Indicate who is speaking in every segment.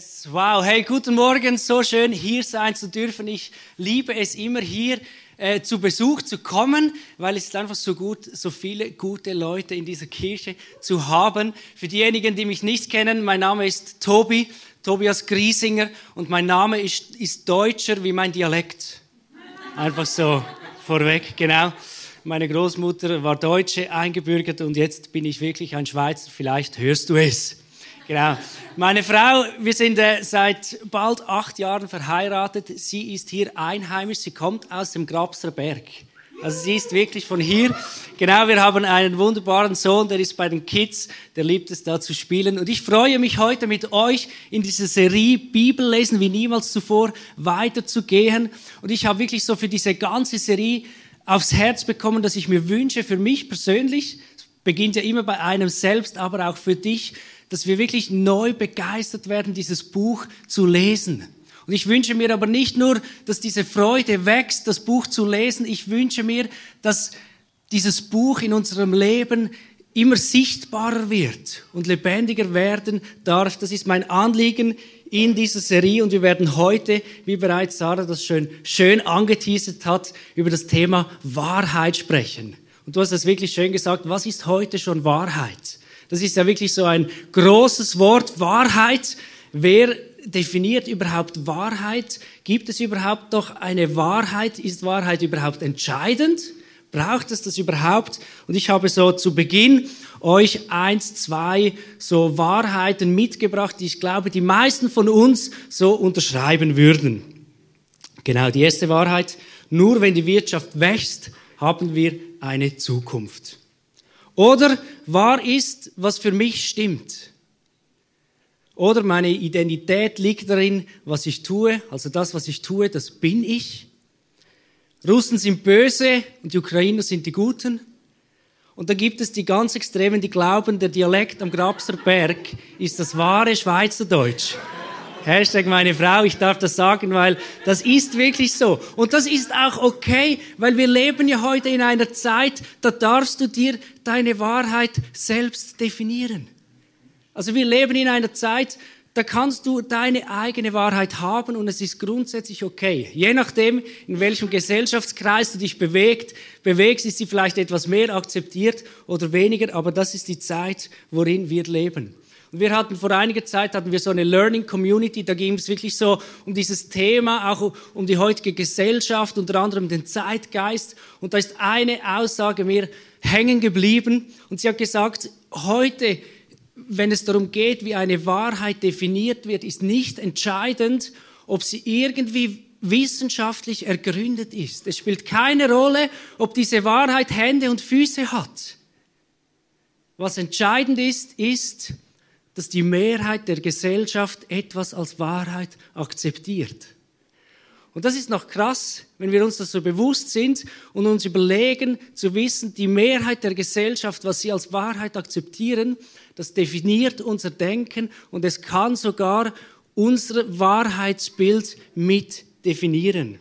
Speaker 1: Yes, wow, hey, guten Morgen, so schön hier sein zu dürfen. Ich liebe es immer hier zu Besuch zu kommen, weil es ist einfach so gut, so viele gute Leute in dieser Kirche zu haben. Für diejenigen, die mich nicht kennen, mein Name ist Tobias Griesinger und mein Name ist deutscher wie mein Dialekt. Einfach so vorweg, genau. Meine Großmutter war Deutsche, eingebürgert und jetzt bin ich wirklich ein Schweizer, vielleicht hörst du es. Genau. Meine Frau, wir sind seit bald 8 Jahren verheiratet. Sie ist hier einheimisch. Sie kommt aus dem Grabser Berg. Also sie ist wirklich von hier. Genau, wir haben einen wunderbaren Sohn, der ist bei den Kids. Der liebt es da zu spielen. Und ich freue mich heute mit euch in dieser Serie Bibel lesen wie niemals zuvor weiterzugehen. Und ich habe wirklich so für diese ganze Serie aufs Herz bekommen, dass ich mir wünsche, für mich persönlich, es beginnt ja immer bei einem selbst, aber auch für dich, dass wir wirklich neu begeistert werden, dieses Buch zu lesen. Und ich wünsche mir aber nicht nur, dass diese Freude wächst, das Buch zu lesen. Ich wünsche mir, dass dieses Buch in unserem Leben immer sichtbarer wird und lebendiger werden darf. Das ist mein Anliegen in dieser Serie. Und wir werden heute, wie bereits Sarah das schön angeteasert hat, über das Thema Wahrheit sprechen. Und du hast das wirklich schön gesagt. Was ist heute schon Wahrheit? Das ist ja wirklich so ein großes Wort, Wahrheit. Wer definiert überhaupt Wahrheit? Gibt es überhaupt noch eine Wahrheit? Ist Wahrheit überhaupt entscheidend? Braucht es das überhaupt? Und ich habe so zu Beginn euch 1, 2 so Wahrheiten mitgebracht, die ich glaube, die meisten von uns so unterschreiben würden. Genau, die erste Wahrheit: Nur wenn die Wirtschaft wächst, haben wir eine Zukunft. Oder wahr ist, was für mich stimmt. Oder meine Identität liegt darin, was ich tue. Also das, was ich tue, das bin ich. Russen sind böse und die Ukrainer sind die Guten. Und dann gibt es die ganz Extremen, die glauben, der Dialekt am Grabser Berg ist das wahre Schweizerdeutsch. Hashtag meine Frau, ich darf das sagen, weil das ist wirklich so. Und das ist auch okay, weil wir leben ja heute in einer Zeit, da darfst du dir deine Wahrheit selbst definieren. Also wir leben in einer Zeit, da kannst du deine eigene Wahrheit haben und es ist grundsätzlich okay. Je nachdem, in welchem Gesellschaftskreis du dich bewegst, ist sie vielleicht etwas mehr akzeptiert oder weniger, aber das ist die Zeit, worin wir leben. Und wir hatten vor einiger Zeit so eine Learning Community, da ging es wirklich so um dieses Thema, auch um die heutige Gesellschaft, unter anderem den Zeitgeist. Und da ist eine Aussage mir hängen geblieben und sie hat gesagt, heute, wenn es darum geht, wie eine Wahrheit definiert wird, ist nicht entscheidend, ob sie irgendwie wissenschaftlich ergründet ist. Es spielt keine Rolle, ob diese Wahrheit Hände und Füße hat. Was entscheidend ist, dass die Mehrheit der Gesellschaft etwas als Wahrheit akzeptiert. Und das ist noch krass, wenn wir uns das so bewusst sind und uns überlegen, zu wissen, die Mehrheit der Gesellschaft, was sie als Wahrheit akzeptieren, das definiert unser Denken und es kann sogar unser Wahrheitsbild mit definieren.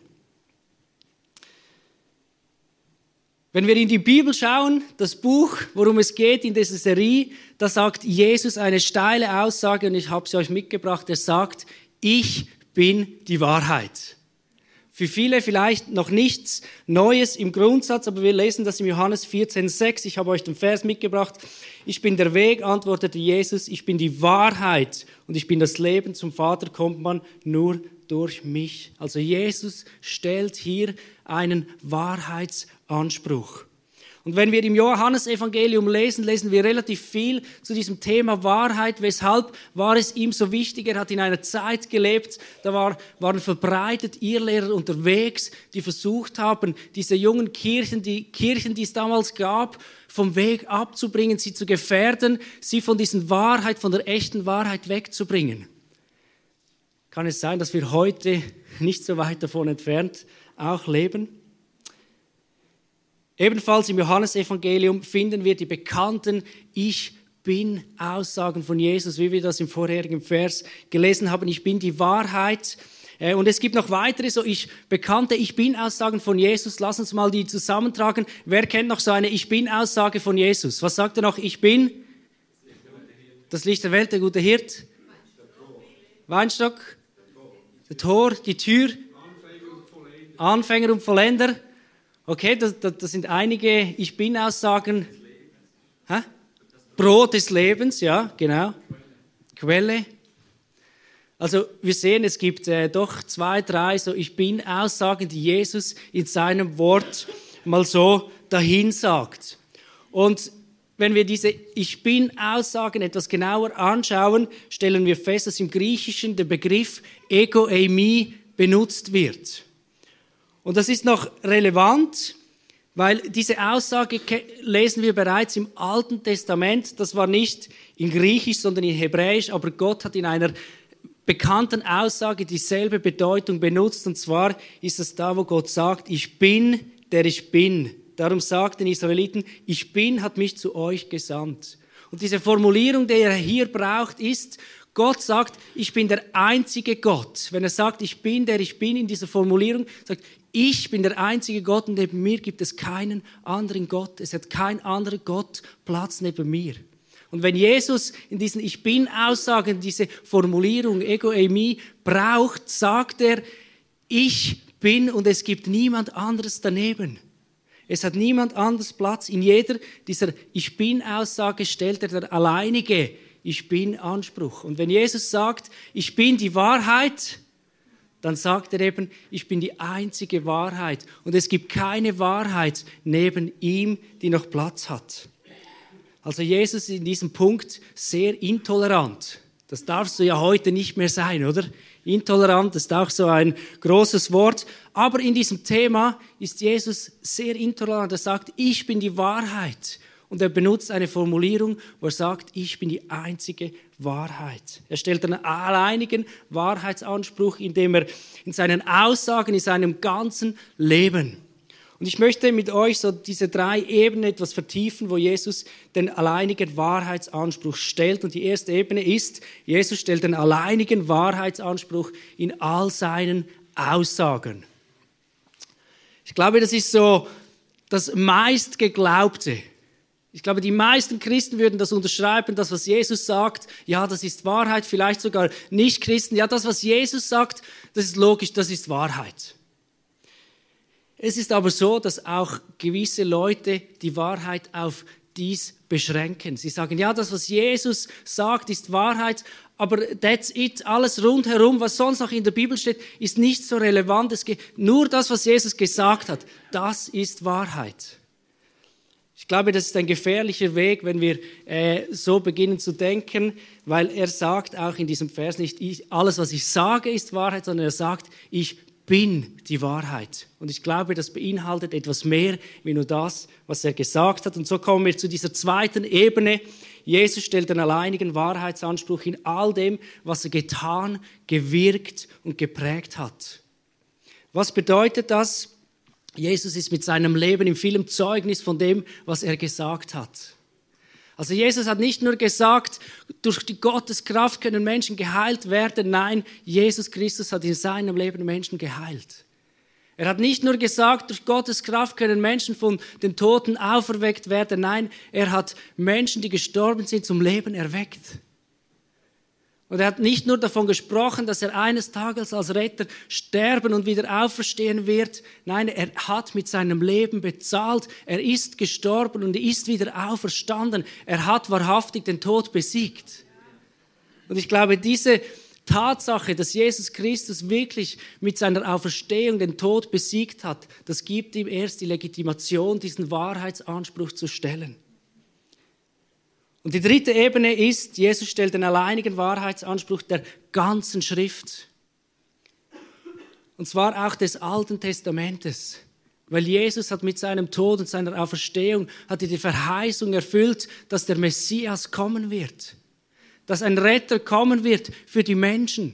Speaker 1: Wenn wir in die Bibel schauen, das Buch, worum es geht in dieser Serie, da sagt Jesus eine steile Aussage und ich habe sie euch mitgebracht. Er sagt, ich bin die Wahrheit. Für viele vielleicht noch nichts Neues im Grundsatz, aber wir lesen das im Johannes 14,6. Ich habe euch den Vers mitgebracht. Ich bin der Weg, antwortete Jesus. Ich bin die Wahrheit und ich bin das Leben. Zum Vater kommt man nur durch mich. Also Jesus stellt hier einen Wahrheitsanspruch. Und wenn wir im Johannesevangelium lesen wir relativ viel zu diesem Thema Wahrheit. Weshalb war es ihm so wichtig? Er hat in einer Zeit gelebt, da waren verbreitet Irrlehrer unterwegs, die versucht haben, diese jungen Kirchen, die es damals gab, vom Weg abzubringen, sie zu gefährden, sie von dieser Wahrheit, von der echten Wahrheit wegzubringen. Kann es sein, dass wir heute nicht so weit davon entfernt auch leben? Ebenfalls im Johannesevangelium finden wir die bekannten Ich bin Aussagen von Jesus, wie wir das im vorherigen Vers gelesen haben. Ich bin die Wahrheit. Und es gibt noch weitere bekannte Ich bin Aussagen von Jesus. Lass uns mal die zusammentragen. Wer kennt noch so eine Ich bin Aussage von Jesus? Was sagt er noch? Ich bin das Licht der Welt, der gute Hirt. Weinstock, der Tor, die Tür, Anfänger und Vollender. Okay, das sind einige Ich Bin-Aussagen. Brot des Lebens, ja, genau. Quelle. Also wir sehen, es gibt doch 2, 3 so Ich Bin-Aussagen, die Jesus in seinem Wort mal so dahin sagt. Und wenn wir diese Ich Bin-Aussagen etwas genauer anschauen, stellen wir fest, dass im Griechischen der Begriff Ego Eimi benutzt wird. Und das ist noch relevant, weil diese Aussage lesen wir bereits im Alten Testament. Das war nicht in Griechisch, sondern in Hebräisch, aber Gott hat in einer bekannten Aussage dieselbe Bedeutung benutzt. Und zwar ist es da, wo Gott sagt, ich bin, der ich bin. Darum sagt den Israeliten, ich bin, hat mich zu euch gesandt. Und diese Formulierung, die er hier braucht, ist, Gott sagt, ich bin der einzige Gott. Wenn er sagt, ich bin, der ich bin, in dieser Formulierung, sagt, ich bin der einzige Gott und neben mir gibt es keinen anderen Gott. Es hat kein anderer Gott Platz neben mir. Und wenn Jesus in diesen Ich Bin-Aussagen diese Formulierung Ego Eimi braucht, sagt er, ich bin und es gibt niemand anderes daneben. Es hat niemand anderes Platz. In jeder dieser Ich Bin-Aussage stellt er der alleinige Ich Bin-Anspruch. Und wenn Jesus sagt, ich bin die Wahrheit, dann sagt er eben, ich bin die einzige Wahrheit. Und es gibt keine Wahrheit neben ihm, die noch Platz hat. Also Jesus ist in diesem Punkt sehr intolerant. Das darfst du ja heute nicht mehr sein, oder? Intolerant ist auch so ein großes Wort. Aber in diesem Thema ist Jesus sehr intolerant. Er sagt, ich bin die Wahrheit. Und er benutzt eine Formulierung, wo er sagt, ich bin die einzige Wahrheit. Er stellt einen alleinigen Wahrheitsanspruch, indem er in seinen Aussagen, in seinem ganzen Leben. Und ich möchte mit euch so diese 3 Ebenen etwas vertiefen, wo Jesus den alleinigen Wahrheitsanspruch stellt. Und die erste Ebene ist, Jesus stellt den alleinigen Wahrheitsanspruch in all seinen Aussagen. Ich glaube, das ist so das meistgeglaubte. Ich glaube, die meisten Christen würden das unterschreiben, das, was Jesus sagt, ja, das ist Wahrheit, vielleicht sogar Nicht-Christen, ja, das, was Jesus sagt, das ist logisch, das ist Wahrheit. Es ist aber so, dass auch gewisse Leute die Wahrheit auf dies beschränken. Sie sagen, ja, das, was Jesus sagt, ist Wahrheit, aber that's it, alles rundherum, was sonst noch in der Bibel steht, ist nicht so relevant. Es geht nur das, was Jesus gesagt hat, das ist Wahrheit. Ich glaube, das ist ein gefährlicher Weg, wenn wir so beginnen zu denken, weil er sagt auch in diesem Vers nicht, alles, was ich sage, ist Wahrheit, sondern er sagt, ich bin die Wahrheit. Und ich glaube, das beinhaltet etwas mehr, wie nur das, was er gesagt hat. Und so kommen wir zu dieser zweiten Ebene. Jesus stellt den alleinigen Wahrheitsanspruch in all dem, was er getan, gewirkt und geprägt hat. Was bedeutet das? Jesus ist mit seinem Leben in vielem Zeugnis von dem, was er gesagt hat. Also Jesus hat nicht nur gesagt, durch die Gotteskraft können Menschen geheilt werden. Nein, Jesus Christus hat in seinem Leben Menschen geheilt. Er hat nicht nur gesagt, durch Gottes Kraft können Menschen von den Toten auferweckt werden. Nein, er hat Menschen, die gestorben sind, zum Leben erweckt. Und er hat nicht nur davon gesprochen, dass er eines Tages als Retter sterben und wieder auferstehen wird. Nein, er hat mit seinem Leben bezahlt. Er ist gestorben und ist wieder auferstanden. Er hat wahrhaftig den Tod besiegt. Und ich glaube, diese Tatsache, dass Jesus Christus wirklich mit seiner Auferstehung den Tod besiegt hat, das gibt ihm erst die Legitimation, diesen Wahrheitsanspruch zu stellen. Und die dritte Ebene ist, Jesus stellt den alleinigen Wahrheitsanspruch der ganzen Schrift. Und zwar auch des Alten Testamentes. Weil Jesus hat mit seinem Tod und seiner Auferstehung hat die Verheißung erfüllt, dass der Messias kommen wird. Dass ein Retter kommen wird für die Menschen.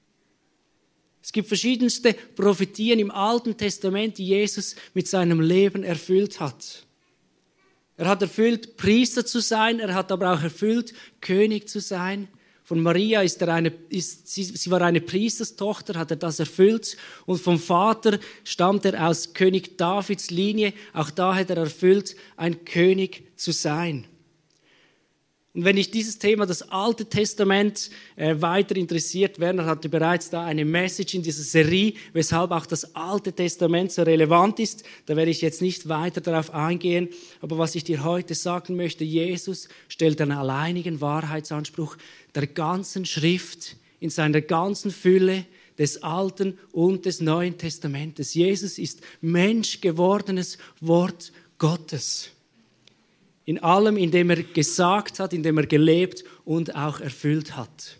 Speaker 1: Es gibt verschiedenste Prophetien im Alten Testament, die Jesus mit seinem Leben erfüllt hat. Er hat erfüllt, Priester zu sein, er hat aber auch erfüllt, König zu sein. Von Maria sie war eine Priesterstochter, hat er das erfüllt. Und vom Vater stammt er aus König Davids Linie. Auch da hat er erfüllt, ein König zu sein. Und wenn dich dieses Thema, das Alte Testament, weiter interessiert, Werner hatte bereits da eine Message in dieser Serie, weshalb auch das Alte Testament so relevant ist. Da werde ich jetzt nicht weiter darauf eingehen. Aber was ich dir heute sagen möchte, Jesus stellt einen alleinigen Wahrheitsanspruch der ganzen Schrift in seiner ganzen Fülle des Alten und des Neuen Testamentes. Jesus ist Mensch gewordenes Wort Gottes. In allem, in dem er gesagt hat, in dem er gelebt und auch erfüllt hat.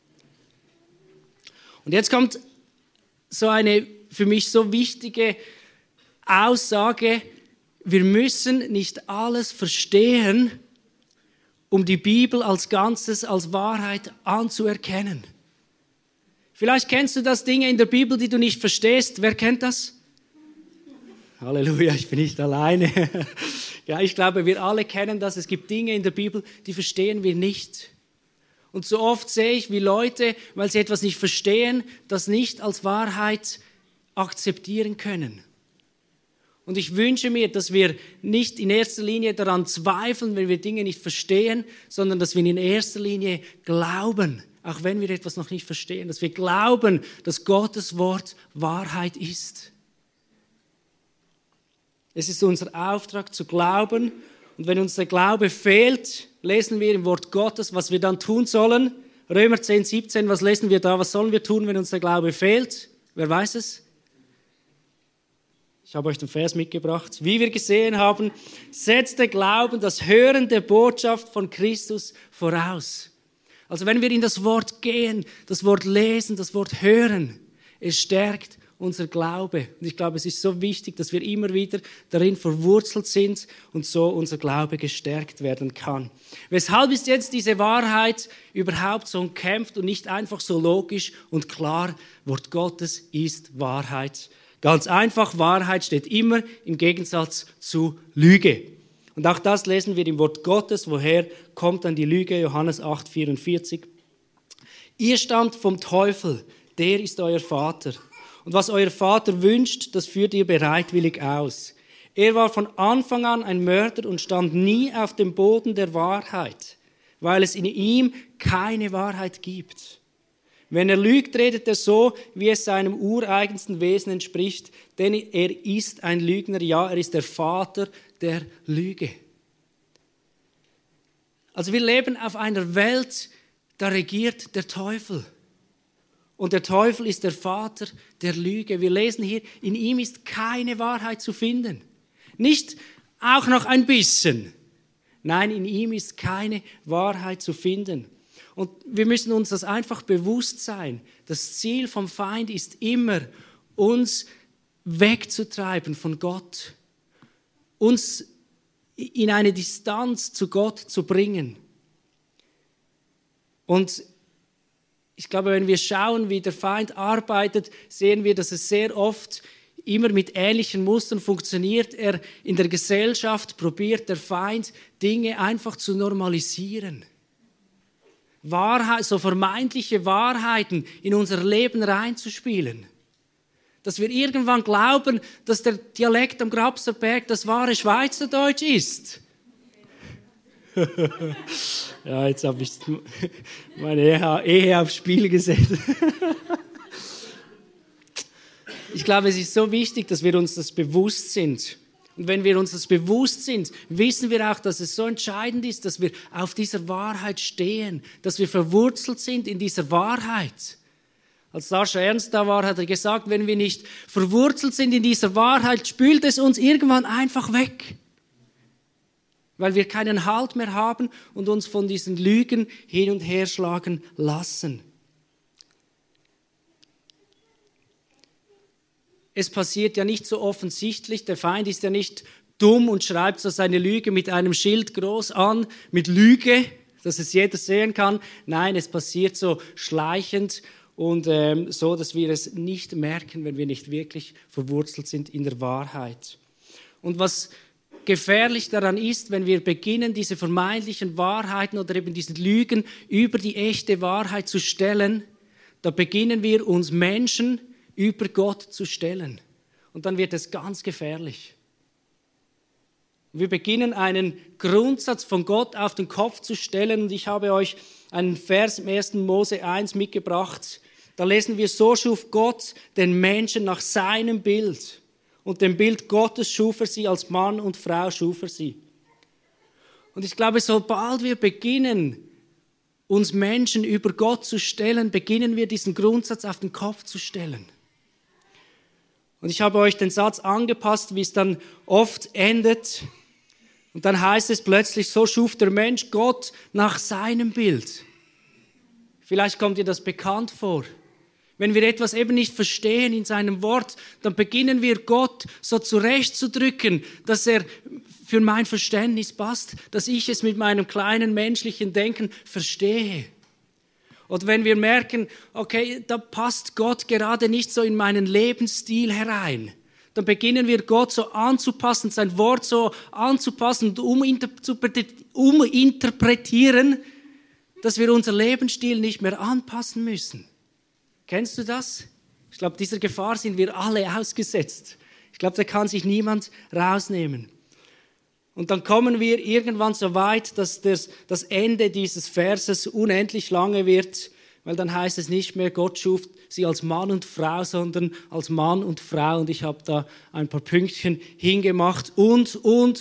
Speaker 1: Und jetzt kommt so eine für mich so wichtige Aussage: Wir müssen nicht alles verstehen, um die Bibel als Ganzes, als Wahrheit anzuerkennen. Vielleicht kennst du das, Dinge in der Bibel, die du nicht verstehst. Wer kennt das? Halleluja, ich bin nicht alleine. Ja, ich glaube, wir alle kennen das. Es gibt Dinge in der Bibel, die verstehen wir nicht. Und so oft sehe ich, wie Leute, weil sie etwas nicht verstehen, das nicht als Wahrheit akzeptieren können. Und ich wünsche mir, dass wir nicht in erster Linie daran zweifeln, wenn wir Dinge nicht verstehen, sondern dass wir in erster Linie glauben, auch wenn wir etwas noch nicht verstehen, dass wir glauben, dass Gottes Wort Wahrheit ist. Es ist unser Auftrag zu glauben, und wenn uns der Glaube fehlt, lesen wir im Wort Gottes, was wir dann tun sollen. Römer 10, 17, was lesen wir da? Was sollen wir tun, wenn uns der Glaube fehlt? Wer weiß es? Ich habe euch den Vers mitgebracht. Wie wir gesehen haben, setzt der Glauben das Hören der Botschaft von Christus voraus. Also wenn wir in das Wort gehen, das Wort lesen, das Wort hören, es stärkt unser Glaube. Und ich glaube, es ist so wichtig, dass wir immer wieder darin verwurzelt sind und so unser Glaube gestärkt werden kann. Weshalb ist jetzt diese Wahrheit überhaupt so umkämpft und nicht einfach so logisch und klar? Wort Gottes ist Wahrheit. Ganz einfach, Wahrheit steht immer im Gegensatz zu Lüge. Und auch das lesen wir im Wort Gottes. Woher kommt dann die Lüge? Johannes 8, 44. Ihr stammt vom Teufel, der ist euer Vater. Und was euer Vater wünscht, das führt ihr bereitwillig aus. Er war von Anfang an ein Mörder und stand nie auf dem Boden der Wahrheit, weil es in ihm keine Wahrheit gibt. Wenn er lügt, redet er so, wie es seinem ureigensten Wesen entspricht, denn er ist ein Lügner, ja, er ist der Vater der Lüge. Also wir leben auf einer Welt, da regiert der Teufel. Und der Teufel ist der Vater der Lüge. Wir lesen hier, in ihm ist keine Wahrheit zu finden. Nicht auch noch ein bisschen. Nein, in ihm ist keine Wahrheit zu finden. Und wir müssen uns das einfach bewusst sein. Das Ziel vom Feind ist immer, uns wegzutreiben von Gott. Uns in eine Distanz zu Gott zu bringen. Und ich glaube, wenn wir schauen, wie der Feind arbeitet, sehen wir, dass es sehr oft immer mit ähnlichen Mustern funktioniert. Er in der Gesellschaft probiert der Feind, Dinge einfach zu normalisieren. Wahrheit, so vermeintliche Wahrheiten in unser Leben reinzuspielen. Dass wir irgendwann glauben, dass der Dialekt am Grabserberg das wahre Schweizerdeutsch ist. Ja, jetzt habe ich meine Ehe aufs Spiel gesetzt. Ich glaube, es ist so wichtig, dass wir uns das bewusst sind. Und wenn wir uns das bewusst sind, wissen wir auch, dass es so entscheidend ist, dass wir auf dieser Wahrheit stehen, dass wir verwurzelt sind in dieser Wahrheit. Als Sascha Ernst da war, hat er gesagt, wenn wir nicht verwurzelt sind in dieser Wahrheit, spült es uns irgendwann einfach weg. Weil wir keinen Halt mehr haben und uns von diesen Lügen hin und her schlagen lassen. Es passiert ja nicht so offensichtlich, der Feind ist ja nicht dumm und schreibt so seine Lüge mit einem Schild groß an, mit Lüge, dass es jeder sehen kann. Nein, es passiert so schleichend und so, dass wir es nicht merken, wenn wir nicht wirklich verwurzelt sind in der Wahrheit. Und was gefährlich daran ist, wenn wir beginnen, diese vermeintlichen Wahrheiten oder eben diese Lügen über die echte Wahrheit zu stellen, da beginnen wir uns Menschen über Gott zu stellen. Und dann wird es ganz gefährlich. Wir beginnen einen Grundsatz von Gott auf den Kopf zu stellen und ich habe euch einen Vers im 1. Mose 1 mitgebracht. Da lesen wir, so schuf Gott den Menschen nach seinem Bild und dem Bild Gottes schuf er sie, als Mann und Frau schuf er sie. Und ich glaube, sobald wir beginnen, uns Menschen über Gott zu stellen, beginnen wir diesen Grundsatz auf den Kopf zu stellen. Und ich habe euch den Satz angepasst, wie es dann oft endet. Und dann heißt es plötzlich, so schuf der Mensch Gott nach seinem Bild. Vielleicht kommt dir das bekannt vor. Wenn wir etwas eben nicht verstehen in seinem Wort, dann beginnen wir Gott so zurechtzudrücken, dass er für mein Verständnis passt, dass ich es mit meinem kleinen menschlichen Denken verstehe. Oder wenn wir merken, okay, da passt Gott gerade nicht so in meinen Lebensstil herein, dann beginnen wir Gott so anzupassen, sein Wort so anzupassen und uminterpretieren, dass wir unser Lebensstil nicht mehr anpassen müssen. Kennst du das? Ich glaube, dieser Gefahr sind wir alle ausgesetzt. Ich glaube, da kann sich niemand rausnehmen. Und dann kommen wir irgendwann so weit, dass das Ende dieses Verses unendlich lange wird, weil dann heißt es nicht mehr, Gott schuf sie als Mann und Frau, sondern als Mann und Frau. Und ich habe da ein paar Pünktchen hingemacht und.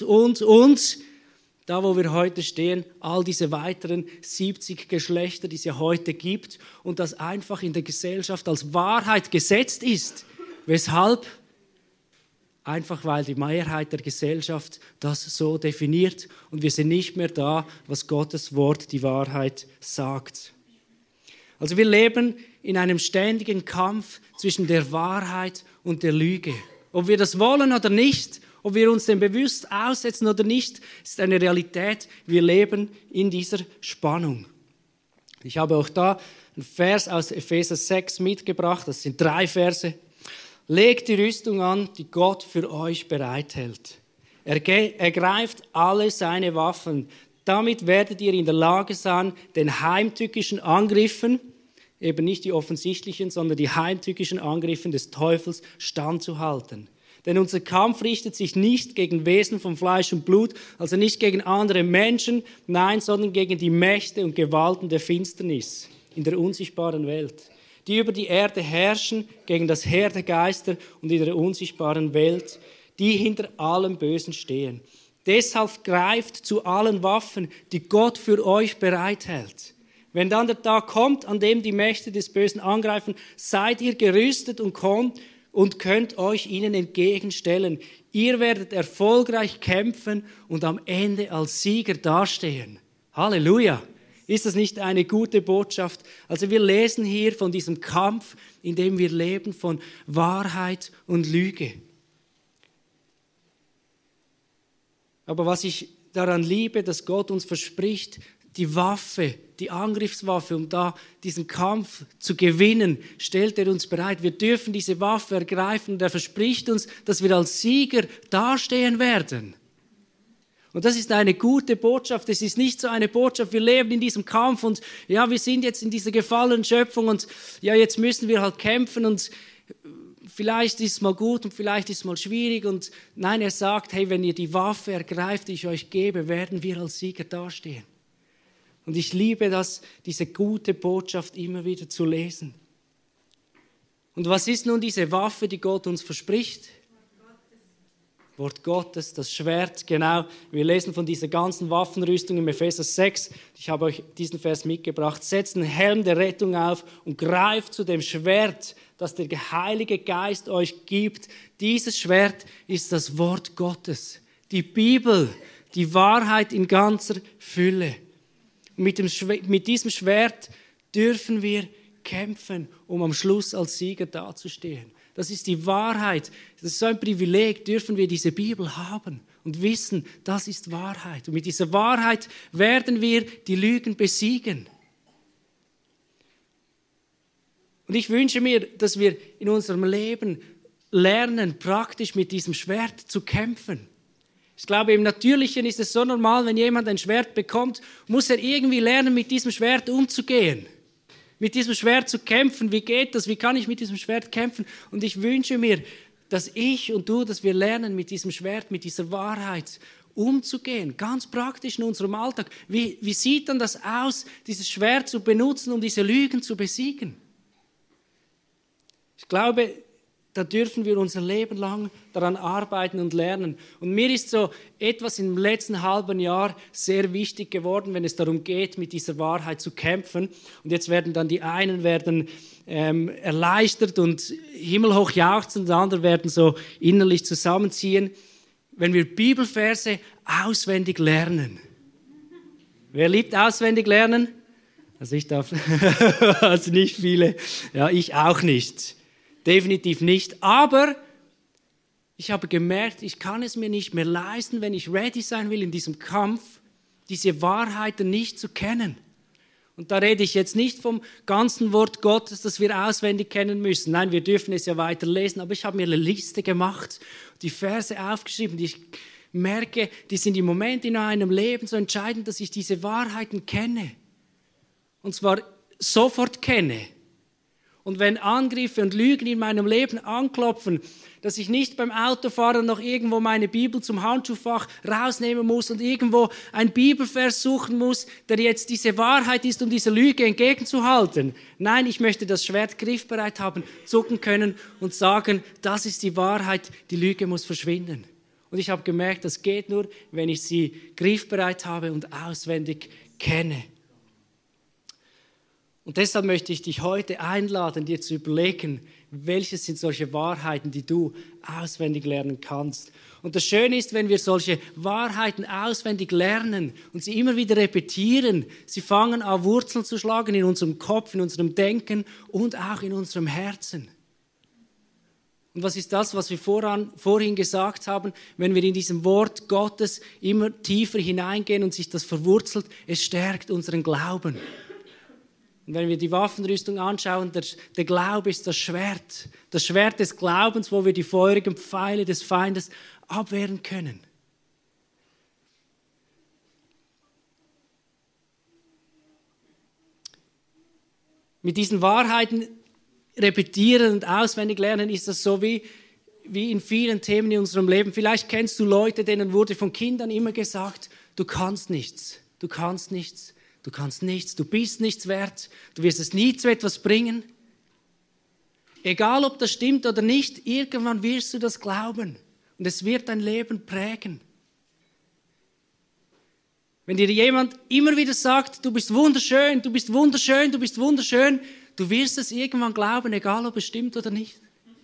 Speaker 1: Da, wo wir heute stehen, all diese weiteren 70 Geschlechter, die es ja heute gibt und das einfach in der Gesellschaft als Wahrheit gesetzt ist. Weshalb? Einfach weil die Mehrheit der Gesellschaft das so definiert und wir sind nicht mehr da, was Gottes Wort die Wahrheit sagt. Also wir leben in einem ständigen Kampf zwischen der Wahrheit und der Lüge. Ob wir das wollen oder nicht, ob wir uns dem bewusst aussetzen oder nicht, ist eine Realität. Wir leben in dieser Spannung. Ich habe auch da einen Vers aus Epheser 6 mitgebracht. Das sind 3 Verse. Legt die Rüstung an, die Gott für euch bereithält. Ergreift alle seine Waffen. Damit werdet ihr in der Lage sein, den heimtückischen Angriffen, eben nicht die offensichtlichen, sondern die heimtückischen Angriffen des Teufels standzuhalten. Denn unser Kampf richtet sich nicht gegen Wesen von Fleisch und Blut, also nicht gegen andere Menschen, nein, sondern gegen die Mächte und Gewalten der Finsternis in der unsichtbaren Welt, die über die Erde herrschen, gegen das Heer der Geister und in der unsichtbaren Welt, die hinter allem Bösen stehen. Deshalb greift zu allen Waffen, die Gott für euch bereithält. Wenn dann der Tag kommt, an dem die Mächte des Bösen angreifen, seid ihr gerüstet und könnt euch ihnen entgegenstellen. Ihr werdet erfolgreich kämpfen und am Ende als Sieger dastehen. Halleluja! Ist das nicht eine gute Botschaft? Also wir lesen hier von diesem Kampf, in dem wir leben, von Wahrheit und Lüge. Aber was ich daran liebe, dass Gott uns verspricht, die Waffe, die Angriffswaffe, um da diesen Kampf zu gewinnen, stellt er uns bereit. Wir dürfen diese Waffe ergreifen und er verspricht uns, dass wir als Sieger dastehen werden. Und das ist eine gute Botschaft. Es ist nicht so eine Botschaft, wir leben in diesem Kampf und ja, wir sind jetzt in dieser gefallenen Schöpfung und ja, jetzt müssen wir halt kämpfen und vielleicht ist es mal gut und vielleicht ist es mal schwierig. Und nein, er sagt, hey, wenn ihr die Waffe ergreift, die ich euch gebe, werden wir als Sieger dastehen. Und ich liebe das, diese gute Botschaft immer wieder zu lesen. Und was ist nun diese Waffe, die Gott uns verspricht? Wort Gottes, das Schwert, genau. Wir lesen von dieser ganzen Waffenrüstung im Epheser 6. Ich habe euch diesen Vers mitgebracht. Setzt den Helm der Rettung auf und greift zu dem Schwert, das der Heilige Geist euch gibt. Dieses Schwert ist das Wort Gottes. Die Bibel, die Wahrheit in ganzer Fülle. Und mit diesem Schwert dürfen wir kämpfen, um am Schluss als Sieger dazustehen. Das ist die Wahrheit. Das ist so ein Privileg, dürfen wir diese Bibel haben und wissen, das ist Wahrheit. Und mit dieser Wahrheit werden wir die Lügen besiegen. Und ich wünsche mir, dass wir in unserem Leben lernen, praktisch mit diesem Schwert zu kämpfen. Ich glaube, im Natürlichen ist es so normal, wenn jemand ein Schwert bekommt, muss er irgendwie lernen, mit diesem Schwert umzugehen. Mit diesem Schwert zu kämpfen. Wie geht das? Wie kann ich mit diesem Schwert kämpfen? Und ich wünsche mir, dass ich und du, dass wir lernen, mit diesem Schwert, mit dieser Wahrheit umzugehen, ganz praktisch in unserem Alltag. Wie sieht dann das aus, dieses Schwert zu benutzen, um diese Lügen zu besiegen? Ich glaube, da dürfen wir unser Leben lang daran arbeiten und lernen. Und mir ist so etwas im letzten halben Jahr sehr wichtig geworden, wenn es darum geht, mit dieser Wahrheit zu kämpfen. Und jetzt werden dann die einen erleichtert und himmelhoch jauchzen, und die anderen werden so innerlich zusammenziehen. Wenn wir Bibelverse auswendig lernen. Wer liebt auswendig lernen? Also ich darf, also nicht viele. Ja, ich auch nicht. Definitiv nicht. Aber ich habe gemerkt, ich kann es mir nicht mehr leisten, wenn ich ready sein will in diesem Kampf, diese Wahrheiten nicht zu kennen. Und da rede ich jetzt nicht vom ganzen Wort Gottes, das wir auswendig kennen müssen. Nein, wir dürfen es ja weiter lesen, aber ich habe mir eine Liste gemacht, die Verse aufgeschrieben, die ich merke, die sind im Moment in meinem Leben so entscheidend, dass ich diese Wahrheiten kenne. Und zwar sofort kenne. Und wenn Angriffe und Lügen in meinem Leben anklopfen, dass ich nicht beim Autofahren noch irgendwo meine Bibel zum Handschuhfach rausnehmen muss und irgendwo einen Bibelvers suchen muss, der jetzt diese Wahrheit ist, um dieser Lüge entgegenzuhalten. Nein, ich möchte das Schwert griffbereit haben, zucken können und sagen, das ist die Wahrheit, die Lüge muss verschwinden. Und ich habe gemerkt, das geht nur, wenn ich sie griffbereit habe und auswendig kenne. Und deshalb möchte ich dich heute einladen, dir zu überlegen, welche sind solche Wahrheiten, die du auswendig lernen kannst. Und das Schöne ist, wenn wir solche Wahrheiten auswendig lernen und sie immer wieder repetieren, sie fangen an, Wurzeln zu schlagen in unserem Kopf, in unserem Denken und auch in unserem Herzen. Und was ist das, was wir vorhin gesagt haben? Wenn wir in diesem Wort Gottes immer tiefer hineingehen und sich das verwurzelt, es stärkt unseren Glauben. Und wenn wir die Waffenrüstung anschauen, der Glaube ist das Schwert des Glaubens, wo wir die feurigen Pfeile des Feindes abwehren können. Mit diesen Wahrheiten repetieren und auswendig lernen ist das so wie in vielen Themen in unserem Leben. Vielleicht kennst du Leute, denen wurde von Kindern immer gesagt, du kannst nichts, du kannst nichts. Du kannst nichts, du bist nichts wert, du wirst es nie zu etwas bringen. Egal, ob das stimmt oder nicht, irgendwann wirst du das glauben und es wird dein Leben prägen. Wenn dir jemand immer wieder sagt, du bist wunderschön, du bist wunderschön, du bist wunderschön, du wirst es irgendwann glauben, egal ob es stimmt oder nicht.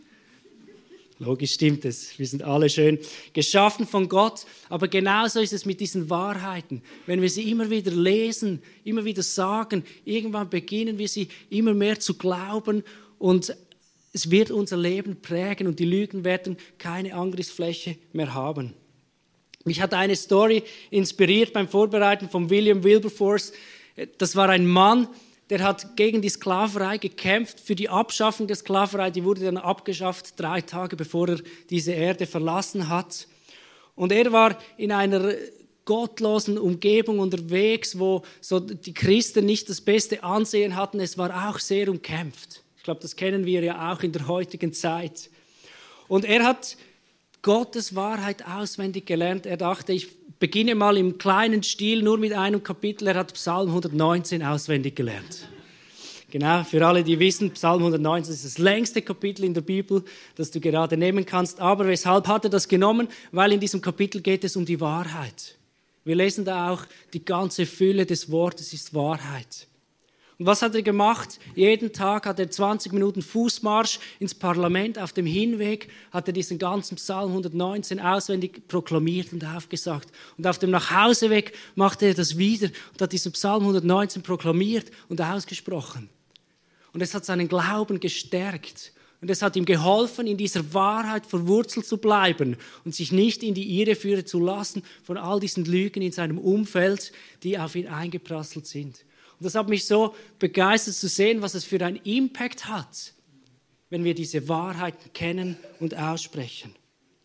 Speaker 1: Logisch stimmt es, wir sind alle schön geschaffen von Gott, aber genauso ist es mit diesen Wahrheiten. Wenn wir sie immer wieder lesen, immer wieder sagen, irgendwann beginnen wir sie immer mehr zu glauben und es wird unser Leben prägen und die Lügen werden keine Angriffsfläche mehr haben. Mich hat eine Story inspiriert beim Vorbereiten von William Wilberforce. Das war ein Mann, der hat gegen die Sklaverei gekämpft, für die Abschaffung der Sklaverei. Die wurde dann abgeschafft, 3 Tage bevor er diese Erde verlassen hat. Und er war in einer gottlosen Umgebung unterwegs, wo so die Christen nicht das beste Ansehen hatten. Es war auch sehr umkämpft. Ich glaube, das kennen wir ja auch in der heutigen Zeit. Und er hat Gottes Wahrheit auswendig gelernt. Er dachte, ich beginne mal im kleinen Stil, nur mit einem Kapitel. Er hat Psalm 119 auswendig gelernt. Genau, für alle, die wissen, Psalm 119 ist das längste Kapitel in der Bibel, das du gerade nehmen kannst. Aber weshalb hat er das genommen? Weil in diesem Kapitel geht es um die Wahrheit. Wir lesen da auch, die ganze Fülle des Wortes ist Wahrheit. Und was hat er gemacht? Jeden Tag hat er 20 Minuten Fußmarsch ins Parlament. Auf dem Hinweg hat er diesen ganzen Psalm 119 auswendig proklamiert und aufgesagt. Und auf dem Nachhauseweg machte er das wieder und hat diesen Psalm 119 proklamiert und ausgesprochen. Und es hat seinen Glauben gestärkt. Und es hat ihm geholfen, in dieser Wahrheit verwurzelt zu bleiben und sich nicht in die Irre führen zu lassen von all diesen Lügen in seinem Umfeld, die auf ihn eingeprasselt sind. Und das hat mich so begeistert zu sehen, was es für einen Impact hat, wenn wir diese Wahrheiten kennen und aussprechen.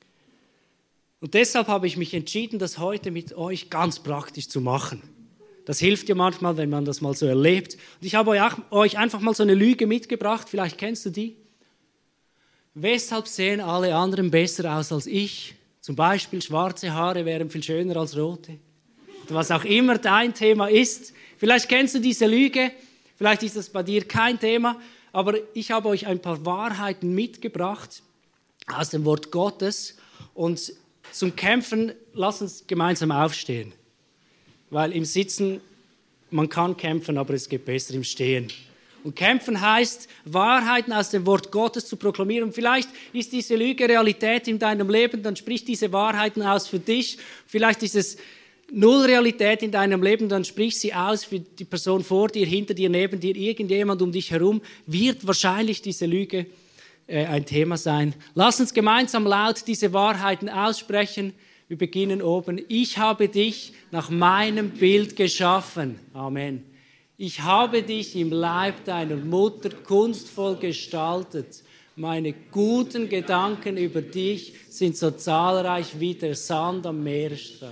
Speaker 1: Und deshalb habe ich mich entschieden, das heute mit euch ganz praktisch zu machen. Das hilft ja manchmal, wenn man das mal so erlebt. Und ich habe euch einfach mal so eine Lüge mitgebracht, vielleicht kennst du die. Weshalb sehen alle anderen besser aus als ich? Zum Beispiel schwarze Haare wären viel schöner als rote. Was auch immer dein Thema ist. Vielleicht kennst du diese Lüge, vielleicht ist das bei dir kein Thema, aber ich habe euch ein paar Wahrheiten mitgebracht aus dem Wort Gottes. Und zum Kämpfen, lasst uns gemeinsam aufstehen. Weil im Sitzen, man kann kämpfen, aber es geht besser im Stehen. Und kämpfen heißt, Wahrheiten aus dem Wort Gottes zu proklamieren. Und vielleicht ist diese Lüge Realität in deinem Leben, dann sprich diese Wahrheiten aus für dich. Vielleicht ist es null Realität in deinem Leben, dann sprich sie aus für die Person vor dir, hinter dir, neben dir, irgendjemand um dich herum, wird wahrscheinlich diese Lüge ein Thema sein. Lass uns gemeinsam laut diese Wahrheiten aussprechen. Wir beginnen oben. Ich habe dich nach meinem Bild geschaffen. Amen. Ich habe dich im Leib deiner Mutter kunstvoll gestaltet. Meine guten Gedanken über dich sind so zahlreich wie der Sand am Meeresstrand.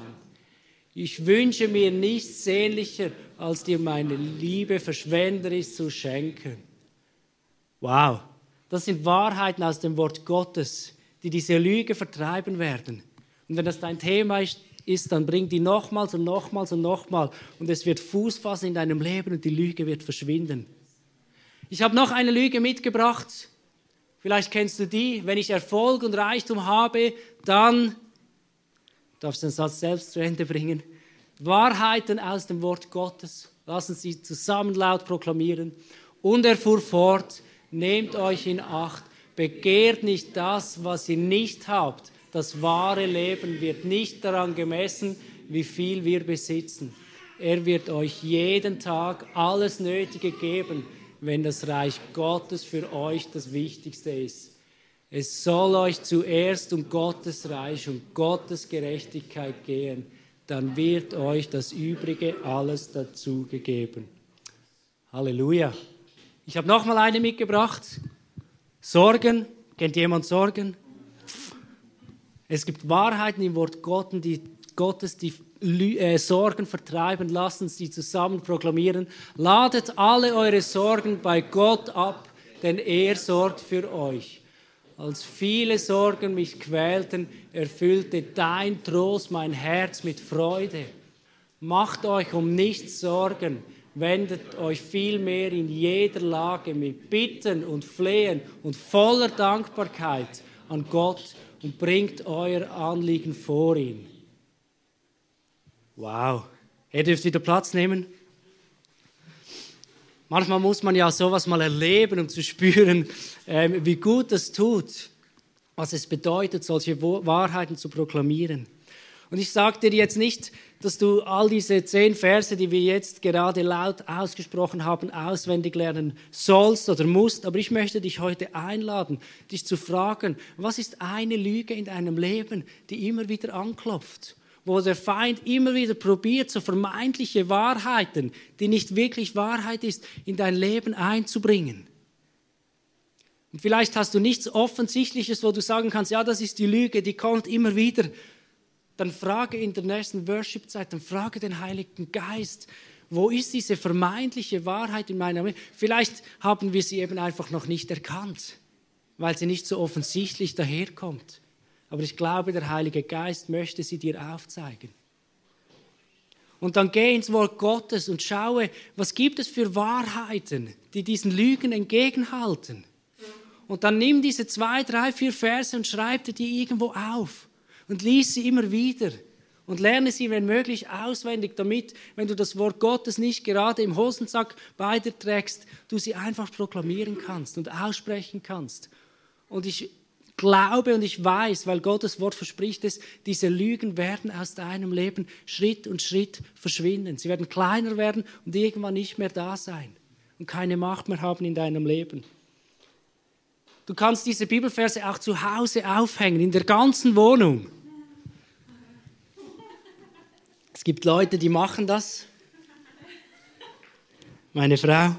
Speaker 1: Ich wünsche mir nichts sehnlicher, als dir meine Liebe verschwenderisch zu schenken. Wow, das sind Wahrheiten aus dem Wort Gottes, die diese Lüge vertreiben werden. Und wenn das dein Thema ist, dann bring die nochmals und nochmals und nochmals. Und es wird Fuß fassen in deinem Leben und die Lüge wird verschwinden. Ich habe noch eine Lüge mitgebracht. Vielleicht kennst du die. Wenn ich Erfolg und Reichtum habe, dann, darfst du den Satz selbst zu Ende bringen, Wahrheiten aus dem Wort Gottes. Lassen Sie zusammen laut proklamieren. Und er fuhr fort, nehmt euch in Acht, begehrt nicht das, was ihr nicht habt. Das wahre Leben wird nicht daran gemessen, wie viel wir besitzen. Er wird euch jeden Tag alles Nötige geben, wenn das Reich Gottes für euch das Wichtigste ist. Es soll euch zuerst um Gottes Reich und Gottes Gerechtigkeit gehen. Dann wird euch das Übrige alles dazu gegeben. Halleluja. Ich habe nochmal eine mitgebracht. Sorgen. Kennt jemand Sorgen? Es gibt Wahrheiten im Wort Gottes, die Sorgen vertreiben. Lasst uns die zusammen proklamieren. Ladet alle eure Sorgen bei Gott ab, denn er sorgt für euch. Als viele Sorgen mich quälten, erfüllte dein Trost mein Herz mit Freude. Macht euch um nichts Sorgen, wendet euch vielmehr in jeder Lage mit Bitten und Flehen und voller Dankbarkeit an Gott und bringt euer Anliegen vor ihn. Wow. Ihr dürft wieder Platz nehmen. Manchmal muss man ja sowas mal erleben, um zu spüren, wie gut es tut, was es bedeutet, solche Wahrheiten zu proklamieren. Und ich sage dir jetzt nicht, dass du all diese 10 Verse, die wir jetzt gerade laut ausgesprochen haben, auswendig lernen sollst oder musst, aber ich möchte dich heute einladen, dich zu fragen, was ist eine Lüge in deinem Leben, die immer wieder anklopft, wo der Feind immer wieder probiert, so vermeintliche Wahrheiten, die nicht wirklich Wahrheit ist, in dein Leben einzubringen. Und vielleicht hast du nichts Offensichtliches, wo du sagen kannst, ja, das ist die Lüge, die kommt immer wieder. Dann frage in der nächsten Worship-Zeit, dann frage den Heiligen Geist, wo ist diese vermeintliche Wahrheit in meinem Leben? Vielleicht haben wir sie eben einfach noch nicht erkannt, weil sie nicht so offensichtlich daherkommt. Aber ich glaube, der Heilige Geist möchte sie dir aufzeigen. Und dann geh ins Wort Gottes und schaue, was gibt es für Wahrheiten, die diesen Lügen entgegenhalten. Und dann nimm diese 2, 3, 4 Verse und schreib dir die irgendwo auf. Und lies sie immer wieder und lerne sie, wenn möglich, auswendig, damit, wenn du das Wort Gottes nicht gerade im Hosensack bei dir trägst, du sie einfach proklamieren kannst und aussprechen kannst. Und ich glaube und ich weiß, weil Gottes Wort verspricht es, diese Lügen werden aus deinem Leben Schritt und Schritt verschwinden. Sie werden kleiner werden und irgendwann nicht mehr da sein und keine Macht mehr haben in deinem Leben. Du kannst diese Bibelverse auch zu Hause aufhängen, in der ganzen Wohnung. Es gibt Leute, die machen das. Meine Frau.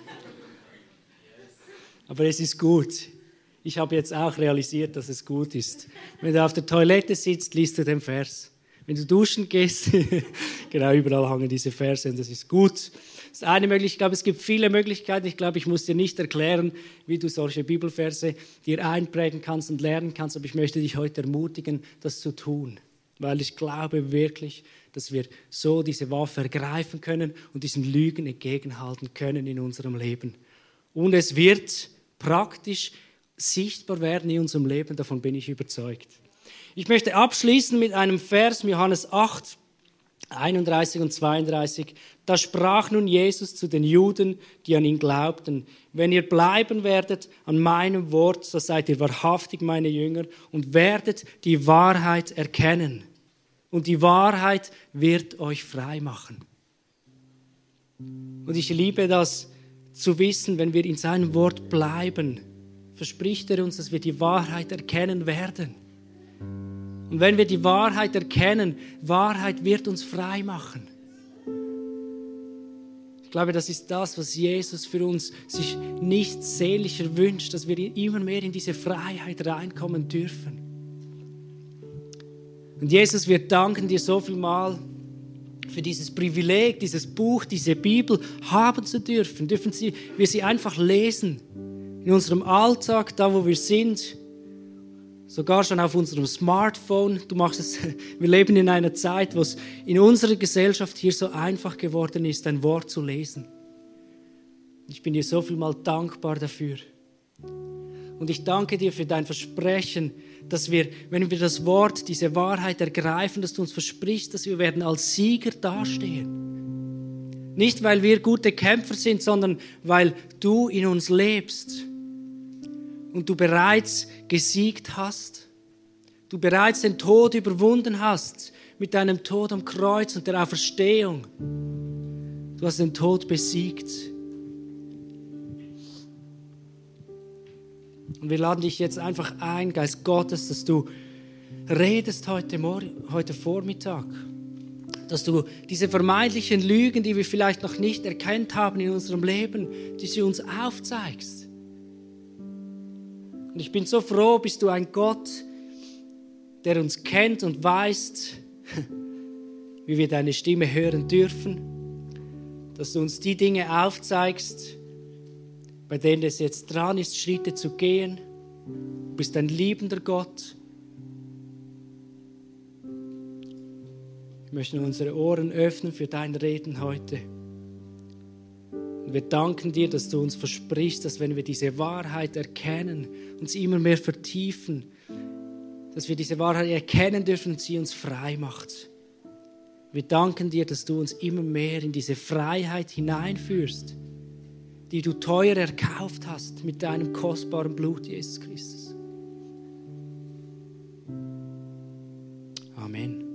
Speaker 1: Aber es ist gut. Ich habe jetzt auch realisiert, dass es gut ist. Wenn du auf der Toilette sitzt, liest du den Vers. Wenn du duschen gehst, genau, überall hangen diese Verse und das ist gut. Das ist eine Möglichkeit. Ich glaube, es gibt viele Möglichkeiten. Ich glaube, ich muss dir nicht erklären, wie du solche Bibelverse dir einprägen kannst und lernen kannst. Aber ich möchte dich heute ermutigen, das zu tun. Weil ich glaube wirklich, dass wir so diese Waffe ergreifen können und diesen Lügen entgegenhalten können in unserem Leben. Und es wird praktisch sichtbar werden in unserem Leben, davon bin ich überzeugt. Ich möchte abschließen mit einem Vers, Johannes 8, 31 und 32. Da sprach nun Jesus zu den Juden, die an ihn glaubten: Wenn ihr bleiben werdet an meinem Wort, so seid ihr wahrhaftig meine Jünger und werdet die Wahrheit erkennen. Und die Wahrheit wird euch frei machen. Und ich liebe das zu wissen, wenn wir in seinem Wort bleiben, verspricht er uns, dass wir die Wahrheit erkennen werden. Und wenn wir die Wahrheit erkennen, Wahrheit wird uns frei machen. Ich glaube, das ist das, was Jesus für uns sich nicht seelischer wünscht, dass wir immer mehr in diese Freiheit reinkommen dürfen. Und Jesus, wir danken dir so viel mal für dieses Privileg, dieses Buch, diese Bibel haben zu dürfen. Dürfen wir sie einfach lesen in unserem Alltag, da wo wir sind. Sogar schon auf unserem Smartphone. Du machst es. Wir leben in einer Zeit, wo es in unserer Gesellschaft hier so einfach geworden ist, ein Wort zu lesen. Ich bin dir so viel mal dankbar dafür. Und ich danke dir für dein Versprechen, dass wir, wenn wir das Wort, diese Wahrheit ergreifen, dass du uns versprichst, dass wir werden als Sieger dastehen. Nicht, weil wir gute Kämpfer sind, sondern weil du in uns lebst. Und du bereits gesiegt hast, du bereits den Tod überwunden hast mit deinem Tod am Kreuz und der Auferstehung. Du hast den Tod besiegt. Und wir laden dich jetzt einfach ein, Geist Gottes, dass du redest heute Vormittag, dass du diese vermeintlichen Lügen, die wir vielleicht noch nicht erkannt haben in unserem Leben, die sie uns aufzeigst. Und ich bin so froh, bist du ein Gott, der uns kennt und weiß, wie wir deine Stimme hören dürfen, dass du uns die Dinge aufzeigst, bei denen es jetzt dran ist, Schritte zu gehen. Du bist ein liebender Gott. Wir möchten unsere Ohren öffnen für dein Reden heute. Und wir danken dir, dass du uns versprichst, dass wenn wir diese Wahrheit erkennen, uns immer mehr vertiefen, dass wir diese Wahrheit erkennen dürfen und sie uns frei macht. Wir danken dir, dass du uns immer mehr in diese Freiheit hineinführst, die du teuer erkauft hast mit deinem kostbaren Blut, Jesus Christus. Amen.